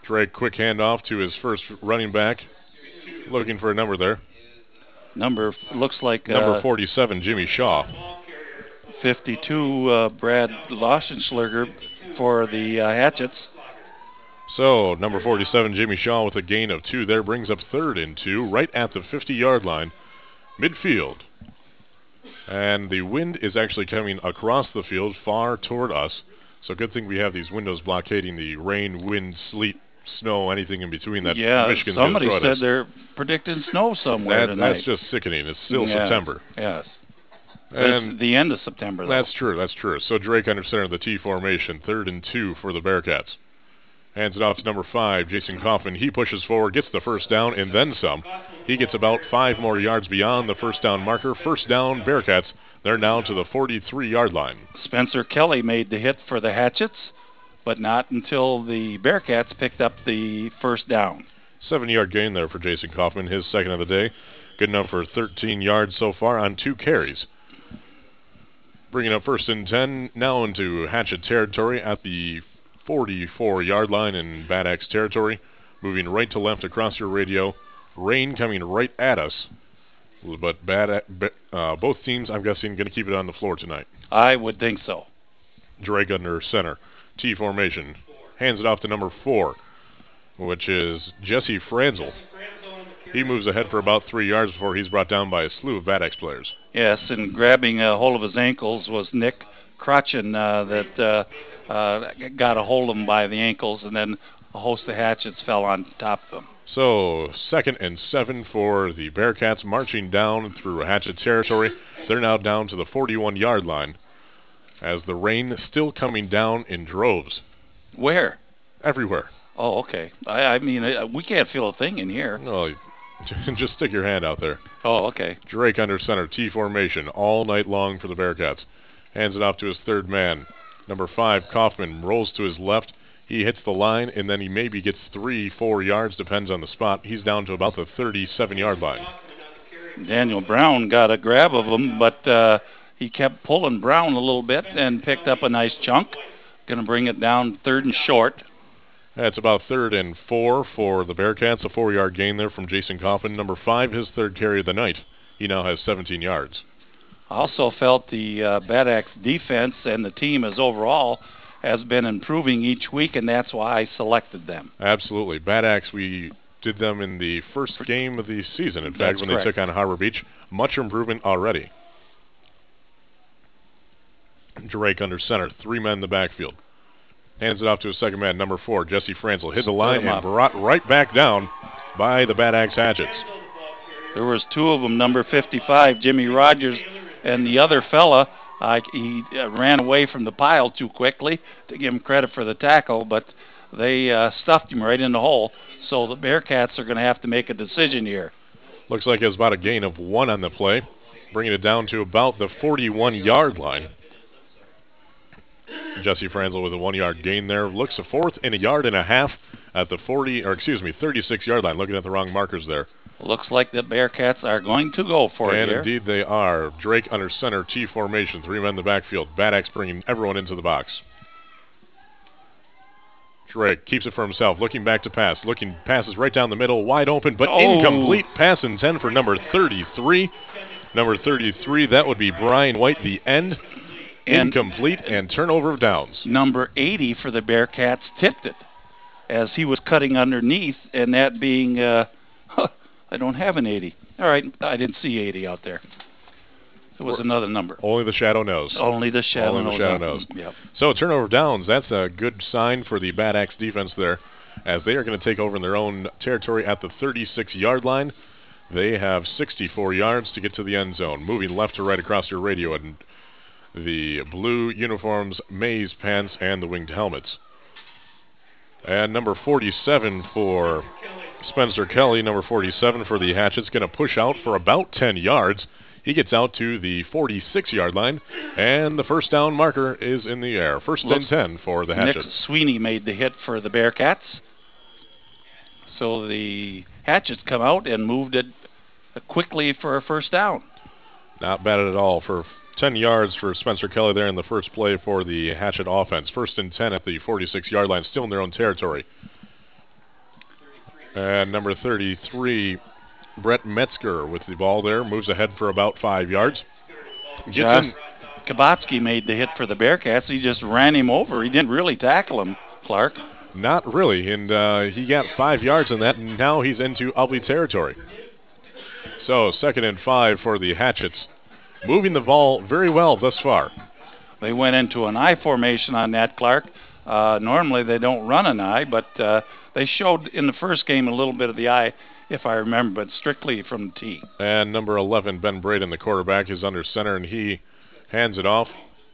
Drake, quick handoff to his first running back. Looking for a number there. Number looks like number 47, Jimmy Shaw. 52, Brad Lauschenschlager for the Hatchets. So, number 47, Jimmy Shaw with a gain of 2 there, brings up 3rd and 2, right at the 50-yard line, midfield. And the wind is actually coming across the field far toward us. So good thing we have these windows blockading the rain, wind, sleet, snow, anything in between that Michigan's going to throw at us. Somebody said they're predicting snow somewhere tonight. That's just sickening. It's still September. Yes. And it's the end of September, though. That's true. So Drake under center of the T formation, 3rd and 2 for the Bearcats. Hands it off to number 5, Jason Kaufman. He pushes forward, gets the first down, and then some. He gets about 5 more yards beyond the first down marker. First down, Bearcats. They're now to the 43-yard line. Spencer Kelly made the hit for the Hatchets, but not until the Bearcats picked up the first down. 7-yard gain there for Jason Kaufman, his second of the day. Good enough for 13 yards so far on 2 carries. Bringing up 1st and 10, now into Hatchet territory at the 44-yard line in Bad Axe territory. Moving right to left across your radio. Rain coming right at us. But both teams, I'm guessing, going to keep it on the floor tonight. I would think so. Drake under center. T formation. Hands it off to number 4, which is Jesse Franzel. He moves ahead for about 3 yards before he's brought down by a slew of Bad Axe players. Yes, and grabbing a hold of his ankles was Nick Crotchin that got a hold of him by the ankles, and then a host of Hatchets fell on top of him. So, 2nd and 7 for the Bearcats, marching down through Hatchet territory. They're now down to the 41-yard line as the rain is still coming down in droves. Where? Everywhere. Oh, okay. I mean, we can't feel a thing in here. No, just stick your hand out there. Oh, okay. Drake under center, T formation, all night long for the Bearcats. Hands it off to his 3rd man. Number 5, Kaufman, rolls to his left. He hits the line, and then he maybe gets 3-4 yards, depends on the spot. He's down to about the 37-yard line. Daniel Brown got a grab of him, but he kept pulling Brown a little bit and picked up a nice chunk. Going to bring it down 3rd and short. That's about 3rd and 4 for the Bearcats. A 4-yard gain there from Jason Kaufman. Number 5, his 3rd carry of the night. He now has 17 yards. I also felt the Bad Axe defense and the team as overall has been improving each week, and that's why I selected them. Absolutely. Bad Axe, we did them in the first game of the season. In fact, when correct. They took on Harbor Beach. Much improvement already. Drake under center. 3 men in the backfield. Hands it off to his 2nd man, number 4, Jesse Franzel. Hit the line and brought right back down by the Bad Axe Hatchets. There was 2 of them, number 55, Jimmy Rogers, and the other fella, he ran away from the pile too quickly to give him credit for the tackle, but they stuffed him right in the hole. So the Bearcats are going to have to make a decision here. Looks like it was about a gain of 1 on the play, bringing it down to about the 41-yard line. Jesse Franzel with a 1-yard gain there. Looks a 4th and a yard and a half at the 36-yard line. Looking at the wrong markers there. Looks like the Bearcats are going to go for it here. And indeed they are. Drake under center, T formation, 3 men in the backfield. Bad Axe bringing everyone into the box. Drake keeps it for himself, looking back to pass. Passes right down the middle, wide open, but incomplete. Pass and 10 for number 33. Number 33, that would be Brian White, the end. Incomplete and turnover of downs. Number 80 for the Bearcats tipped it as he was cutting underneath, and that being, I don't have an 80. All right, I didn't see 80 out there. It was another number. Only the shadow knows. Only the shadow knows. Yep. So turnover of downs, that's a good sign for the Bad Axe defense there, as they are going to take over in their own territory at the 36-yard line. They have 64 yards to get to the end zone. Moving left to right across your radio, and the blue uniforms, maize pants, and the winged helmets. And number 47 for Spencer Kelly, number 47 for the Hatchets, going to push out for about 10 yards. He gets out to the 46-yard line, and the first down marker is in the air. First and 10 for the Hatchets. Nick Sweeney made the hit for the Bearcats. So the Hatchets come out and moved it quickly for a first down. Not bad at all for 10 yards for Spencer Kelly there in the first play for the Hatchet offense. First and 10 at the 46-yard line, still in their own territory. And number 33, Brett Metzger with the ball there, moves ahead for about 5 yards. Kabatsky made the hit for the Bearcats. He just ran him over. He didn't really tackle him, Clark. Not really, and he got 5 yards on that, and now he's into Ubly territory. So 2nd and 5 for the Hatchets. Moving the ball very well thus far. They went into an I formation on that, Clark. Normally they don't run an I, but they showed in the first game a little bit of the I, if I remember, but strictly from the T. And number 11, Ben Braden, the quarterback, is under center, and he hands it off.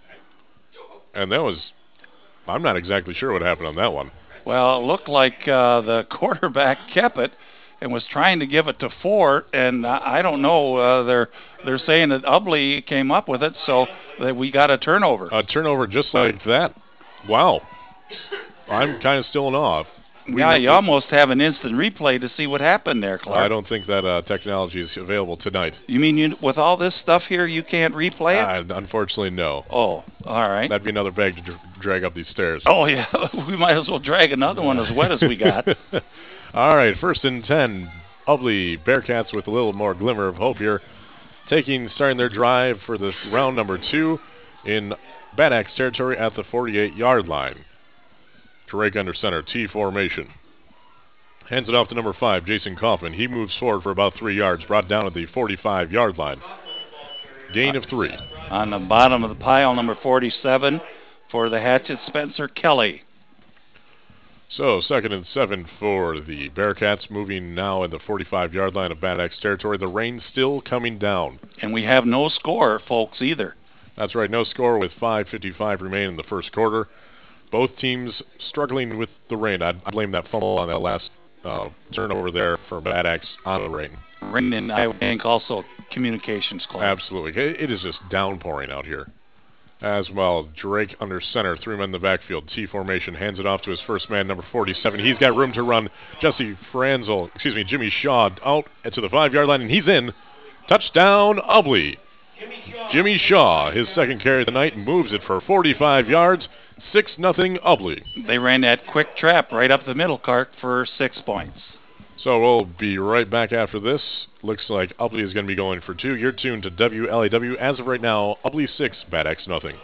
And that was, I'm not exactly sure what happened on that one. Well, it looked like the quarterback kept it and was trying to give it to Fort, and I don't know. They're saying that Ubly came up with it, so that we got a turnover. A turnover just like that. Wow. I'm kind of still in awe. You almost have an instant replay to see what happened there, Clark. I don't think that technology is available tonight. You mean with all this stuff here, you can't replay it? Unfortunately, no. Oh, all right. That'd be another bag to drag up these stairs. Oh, yeah. We might as well drag another one as wet as we got. All right, 1st and 10. Ubly Bearcats with a little more glimmer of hope here. Starting their drive for this round number 2 in Bad Axe territory at the 48-yard line. Drake under center, T formation. Hands it off to number 5, Jason Kaufman. He moves forward for about 3 yards, brought down at the 45-yard line. Gain of 3. On the bottom of the pile, number 47 for the Hatchet, Spencer Kelly. So 2nd and 7 for the Bearcats, moving now in the 45-yard line of Bad Axe territory. The rain still coming down. And we have no score, folks, either. That's right, no score with 5:55 remaining in the first quarter. Both teams struggling with the rain. I'd blame that fumble on that last turnover there for Bad Axe on the rain. Rain and I think also communications call. Absolutely. It is just downpouring out here. As well, Drake under center, 3 men in the backfield, T formation, hands it off to his first man, number 47. He's got room to run. Jimmy Shaw out to the 5-yard line, and he's in. Touchdown, Ubly. Jimmy Shaw, his second carry of the night, moves it for 45 yards. 6-0 Ubly. They ran that quick trap right up the middle, Clark, for 6 points. So we'll be right back after this. Looks like Ubly is going to be going for 2. You're tuned to WLAW. As of right now, Ubly 6, Bad Axe nothing.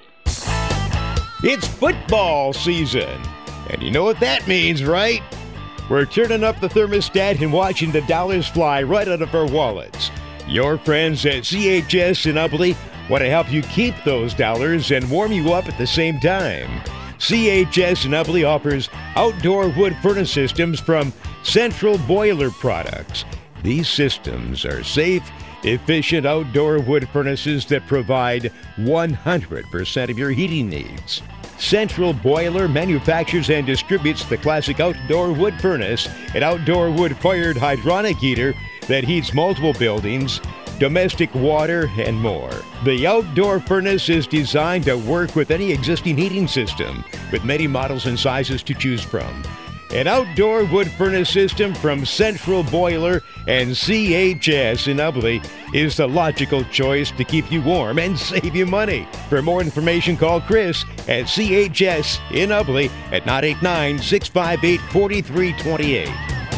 It's football season. And you know what that means, right? We're turning up the thermostat and watching the dollars fly right out of our wallets. Your friends at CHS in Ubly want to help you keep those dollars and warm you up at the same time. CHS in Ubly offers outdoor wood furnace systems from Central Boiler Products. These systems are safe, efficient outdoor wood furnaces that provide 100% of your heating needs. Central Boiler manufactures and distributes the classic outdoor wood furnace, an outdoor wood-fired hydronic heater that heats multiple buildings, domestic water, and more. The outdoor furnace is designed to work with any existing heating system, with many models and sizes to choose from. An outdoor wood furnace system from Central Boiler and CHS in Ubly is the logical choice to keep you warm and save you money. For more information, call Chris at CHS in Ubly at 989-658-4328.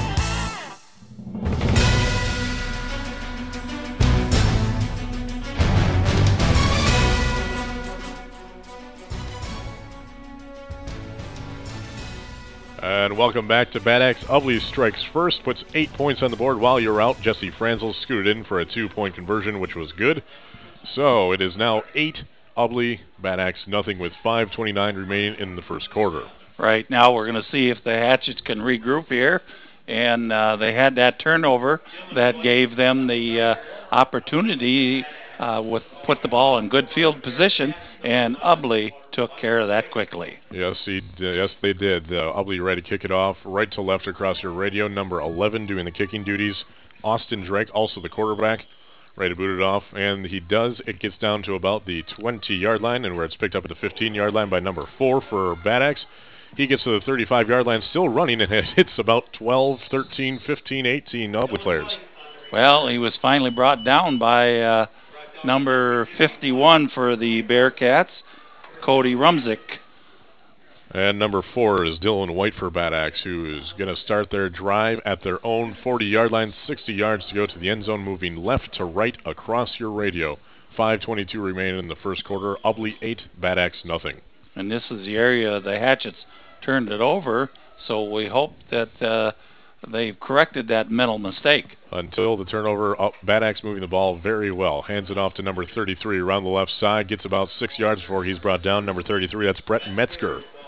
And welcome back to Bad Axe. Ubly strikes first, puts 8 points on the board while you're out. Jesse Franzel scooted in for a 2-point conversion, which was good. So it is now 8 Ubly, Bad Axe nothing, with 5:29 remaining in the first quarter. Right now we're going to see if the Hatchets can regroup here. And they had that turnover that gave them the opportunity put the ball in good field position, and Ubly took care of that quickly. Yes, they did. Ubly ready to kick it off right to left across your radio. Number 11 doing the kicking duties. Austin Drake, also the quarterback, ready to boot it off. And he does. It gets down to about the 20-yard line, and where it's picked up at the 15-yard line by number 4 for Bad Axe. He gets to the 35-yard line, still running, and it hits about 12, 13, 15, 18 Ubly players. Well, he was finally brought down by number 51 for the Bearcats, Cody Rumzik. And number 4 is Dylan White for Bad Axe, who is going to start their drive at their own 40-yard line, 60 yards to go to the end zone, moving left to right across your radio. 5:22 remaining in the first quarter. Ubly 8, Bad Axe nothing. And this is the area the Hatchets turned it over, so we hope that they've corrected that mental mistake. Until the turnover, Bad Axe moving the ball very well. Hands it off to number 33 around the left side. Gets about 6 yards before he's brought down. Number 33, that's Brett Metzger.